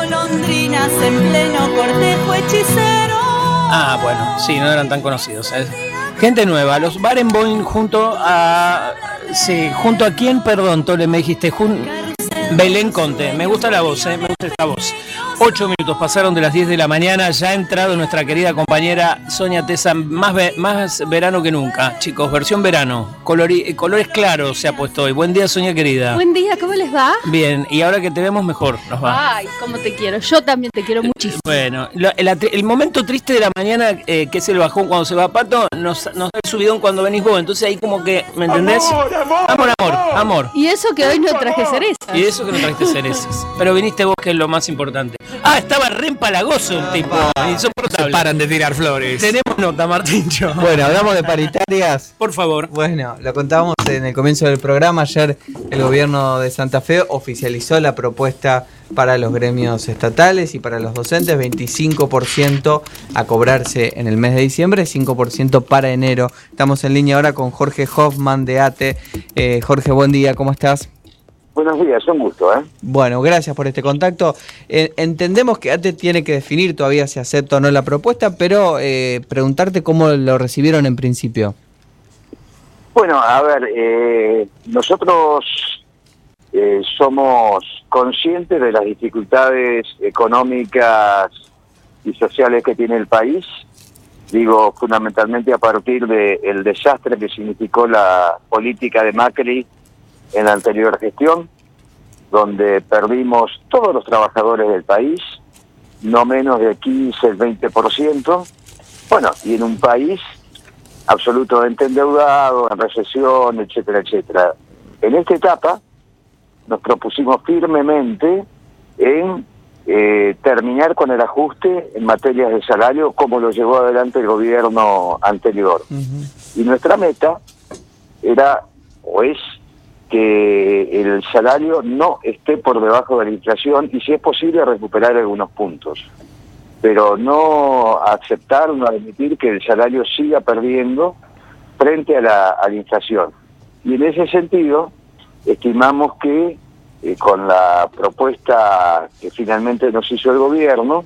golondrinas en pleno cortejo hechicero. Ah, bueno, sí, no eran tan conocidos, ¿sabes? Gente nueva, los Barenboim junto a... Sí, ¿junto a quién? Perdón, Tole, me dijiste... Belén Conte, me gusta la voz, me gusta esta voz. 8 minutos pasaron de las 10 de la mañana, ya ha entrado nuestra querida compañera Sonia Tesa, más verano que nunca, chicos, versión verano, colores claros se ha puesto hoy. Buen día, Sonia querida. Buen día, ¿cómo les va? Bien, y ahora que te vemos mejor, nos va. Ay, cómo te quiero, yo también te quiero muchísimo. Bueno, el momento triste de la mañana, que es el bajón cuando se va Pato, nos da el subidón cuando venís vos, entonces ahí como que, ¿me entendés? Amor. Y eso que hoy no traje cerezas. Y eso que no trajiste cerezas. Pero viniste vos, que es lo más importante. Ah, estaba re empalagoso el tipo, insoportable. Se paran de tirar flores. Tenemos nota, Martincho. Bueno, hablamos de paritarias. Por favor. Bueno, lo contábamos en el comienzo del programa. Ayer el gobierno de Santa Fe oficializó la propuesta para los gremios estatales y para los docentes, 25% a cobrarse en el mes de diciembre, 5% para enero. Estamos en línea ahora con Jorge Hoffman de ATE. Jorge, buen día, ¿cómo estás? Buenos días, un gusto, Bueno, gracias por este contacto. Entendemos que ATE tiene que definir todavía si acepta o no la propuesta, pero preguntarte cómo lo recibieron en principio. Bueno, a ver, nosotros somos conscientes de las dificultades económicas y sociales que tiene el país. Digo, fundamentalmente a partir del desastre que significó la política de Macri en la anterior gestión, donde perdimos todos los trabajadores del país, no menos de 15, el 20%, bueno, y en un país absolutamente endeudado, en recesión, etcétera, etcétera. En esta etapa nos propusimos firmemente en terminar con el ajuste en materias de salario como lo llevó adelante el gobierno anterior. Y nuestra meta era, o es, que el salario no esté por debajo de la inflación y si es posible recuperar algunos puntos, pero no aceptar, no admitir que el salario siga perdiendo frente a la inflación. Y en ese sentido, estimamos que con la propuesta que finalmente nos hizo el gobierno,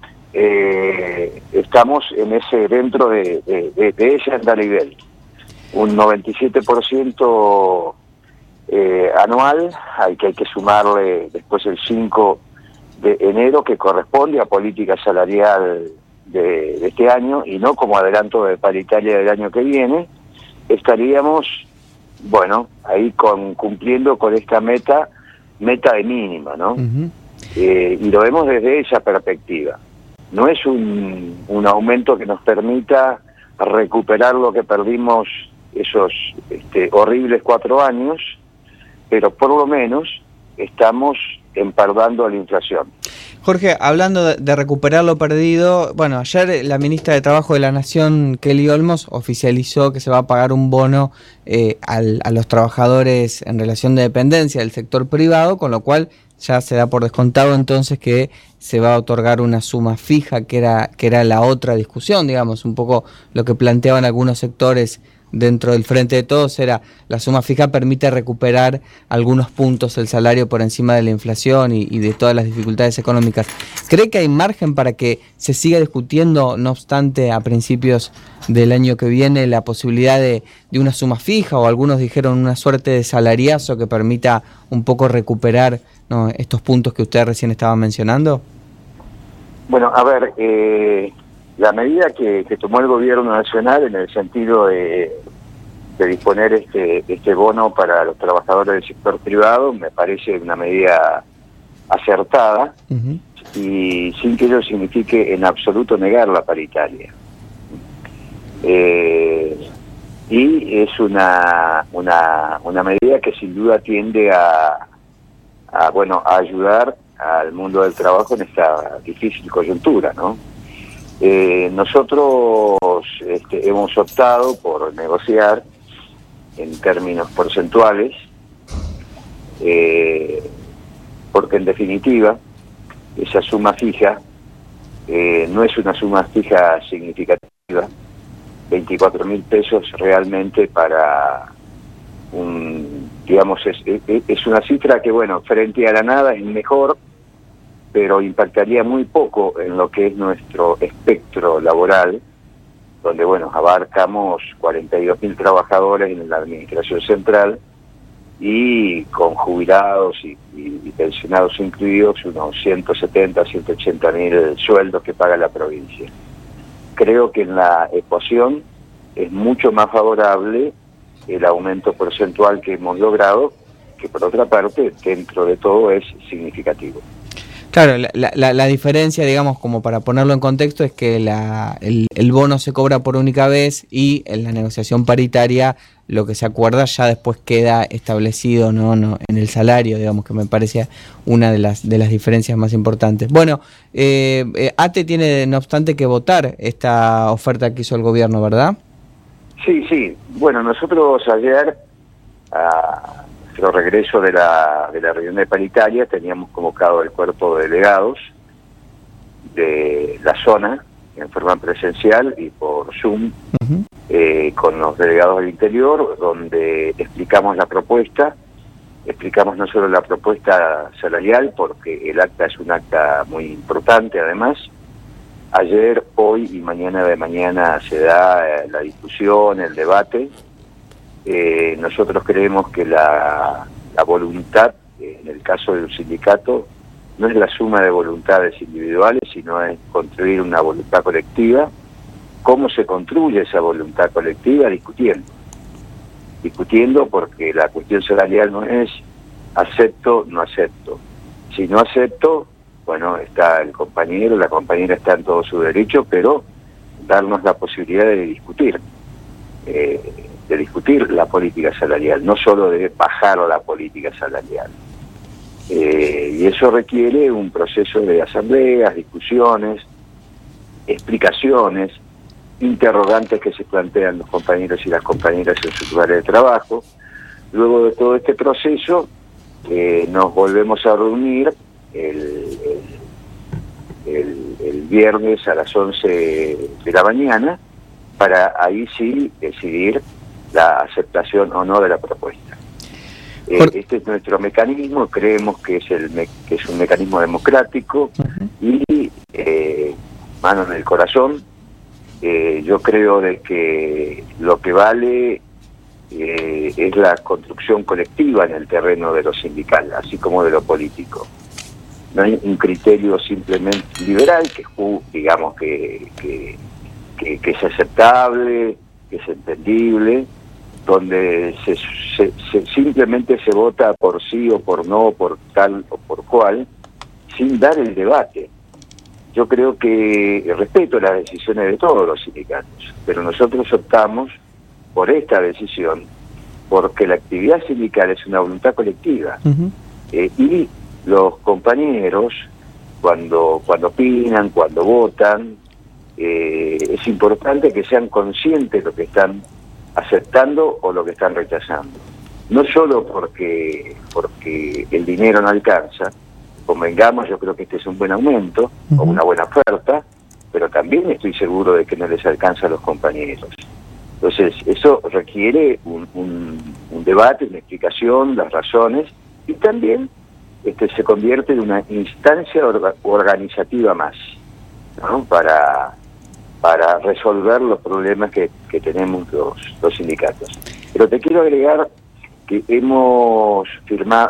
estamos en dentro de ese andarivel. Un 97% anual, hay que sumarle después el 5 de enero que corresponde a política salarial de este año y no como adelanto de paritaria del año que viene, estaríamos, bueno, ahí cumpliendo con esta meta de mínima, ¿no? Y lo vemos desde esa perspectiva. No es un aumento que nos permita recuperar lo que perdimos esos horribles 4 años, pero por lo menos estamos empardando a la inflación. Jorge, hablando de recuperar lo perdido, bueno, ayer la ministra de Trabajo de la Nación, Kelly Olmos, oficializó que se va a pagar un bono a los trabajadores en relación de dependencia del sector privado, con lo cual ya se da por descontado entonces que se va a otorgar una suma fija, que era la otra discusión, digamos, un poco lo que planteaban algunos sectores dentro del Frente de Todos, era la suma fija permite recuperar algunos puntos el salario por encima de la inflación y de todas las dificultades económicas. ¿Cree que hay margen para que se siga discutiendo, no obstante, a principios del año que viene, la posibilidad de una suma fija, o algunos dijeron una suerte de salariazo que permita un poco recuperar, ¿no?, estos puntos que usted recién estaba mencionando? Bueno, a ver, la medida que tomó el gobierno nacional en el sentido de disponer este bono para los trabajadores del sector privado me parece una medida acertada y sin que ello signifique en absoluto negar la paritaria. Y es una medida que sin duda tiende a ayudar al mundo del trabajo en esta difícil coyuntura, ¿no? Nosotros hemos optado por negociar en términos porcentuales, porque en definitiva esa suma fija no es una suma fija significativa. 24.000 pesos realmente para es una cifra que, bueno, frente a la nada es mejor, pero impactaría muy poco en lo que es nuestro espectro laboral, donde, bueno, abarcamos 42.000 trabajadores en la administración central y con jubilados y pensionados incluidos, unos 170, 180.000 sueldos que paga la provincia. Creo que en la ecuación es mucho más favorable el aumento porcentual que hemos logrado, que por otra parte, dentro de todo, es significativo. Claro, la diferencia, digamos, como para ponerlo en contexto, es que el bono se cobra por única vez y en la negociación paritaria lo que se acuerda ya después queda establecido, no en el salario, digamos, que me parece una de las diferencias más importantes. Bueno, ATE tiene, no obstante, que votar esta oferta que hizo el gobierno, ¿verdad? Sí. Bueno, nosotros ayer, a nuestro regreso de la reunión de paritaria, teníamos convocado el cuerpo de delegados de la zona en forma presencial y por Zoom, con los delegados del interior, donde explicamos la propuesta. Explicamos no solo la propuesta salarial, porque el acta es un acta muy importante además. Ayer, hoy y mañana de mañana se da la discusión, el debate. Nosotros creemos que la voluntad, en el caso del sindicato, no es la suma de voluntades individuales, sino es construir una voluntad colectiva. ¿Cómo se construye esa voluntad colectiva? Discutiendo, porque la cuestión salarial no es acepto, no acepto. Si no acepto, bueno, está el compañero, la compañera está en todo su derecho, pero darnos la posibilidad de discutir la política salarial, no solo de bajar la política salarial. Y eso requiere un proceso de asambleas, discusiones, explicaciones, interrogantes que se plantean los compañeros y las compañeras en sus lugares de trabajo. Luego de todo este proceso, nos volvemos a reunir el viernes a las 11 de la mañana para ahí sí decidir la aceptación o no de la propuesta. Este es nuestro mecanismo, creemos que es un mecanismo democrático y mano en el corazón. Yo creo de que lo que vale es la construcción colectiva en el terreno de lo sindical, así como de lo político. No hay un criterio simplemente liberal que es aceptable, que es entendible, donde simplemente se vota por sí o por no, por tal o por cual, sin dar el debate. Yo creo que respeto las decisiones de todos los sindicatos, pero nosotros optamos por esta decisión porque la actividad sindical es una voluntad colectiva. Y los compañeros, cuando opinan, cuando votan, es importante que sean conscientes de lo que están aceptando o lo que están rechazando. No solo porque el dinero no alcanza, convengamos, yo creo que este es un buen aumento o una buena oferta, pero también estoy seguro de que no les alcanza a los compañeros. Entonces, eso requiere un debate, una explicación, las razones, y también se convierte en una instancia organizativa más, ¿no? para resolver los problemas que tenemos los sindicatos. Pero te quiero agregar que hemos firmado,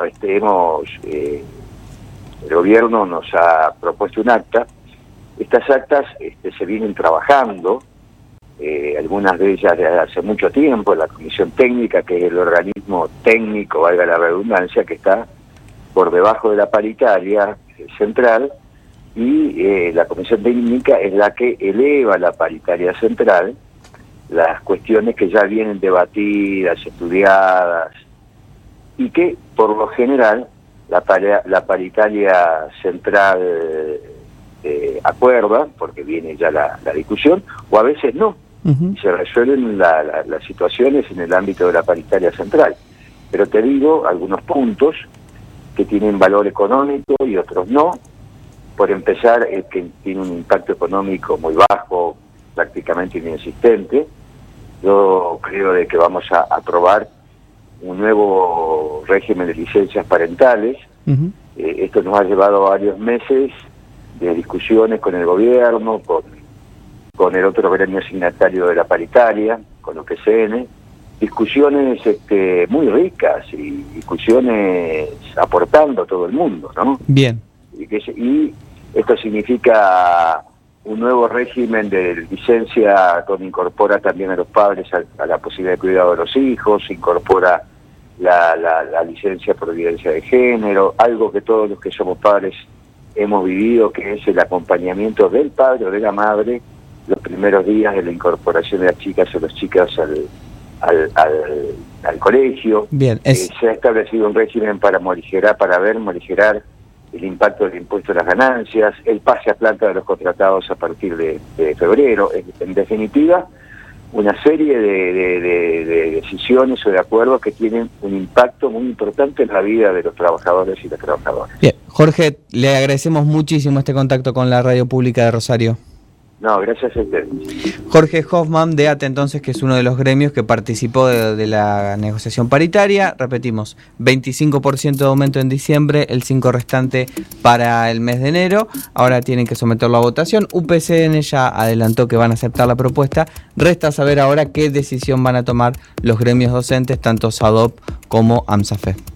el gobierno nos ha propuesto un acta. Estas actas se vienen trabajando, algunas de ellas desde hace mucho tiempo, en la comisión técnica, que es el organismo técnico, valga la redundancia, que está por debajo de la paritaria central, y la comisión técnica es la que eleva a la paritaria central las cuestiones que ya vienen debatidas, estudiadas, y que por lo general la paritaria central acuerda, porque viene ya la discusión, o a veces no, y se resuelven las situaciones en el ámbito de la paritaria central. Pero te digo algunos puntos que tienen valor económico y otros no. Por empezar, el que tiene un impacto económico muy bajo, prácticamente inexistente. Yo creo de que vamos a aprobar un nuevo régimen de licencias parentales, Esto nos ha llevado varios meses de discusiones con el gobierno, con el otro gremio signatario de la paritaria, con los PCN, discusiones muy ricas y discusiones aportando a todo el mundo, ¿no? Bien. Y esto significa un nuevo régimen de licencia donde incorpora también a los padres a la posibilidad de cuidado de los hijos, incorpora la licencia por violencia de género, algo que todos los que somos padres hemos vivido, que es el acompañamiento del padre o de la madre los primeros días de la incorporación de las chicas o los chicos al colegio. Bien, se ha establecido un régimen para morigerar el impacto del impuesto a las ganancias, el pase a planta de los contratados a partir de febrero. En definitiva, una serie de decisiones o de acuerdos que tienen un impacto muy importante en la vida de los trabajadores y las trabajadoras. Bien, Jorge, le agradecemos muchísimo este contacto con la Radio Pública de Rosario. No, gracias a ustedes. Jorge Hoffman de ATE, entonces, que es uno de los gremios que participó de la negociación paritaria. Repetimos, 25% de aumento en diciembre, el 5% restante para el mes de enero. Ahora tienen que someterlo a votación. UPCN ya adelantó que van a aceptar la propuesta. Resta saber ahora qué decisión van a tomar los gremios docentes, tanto SADOP como AMSAFE.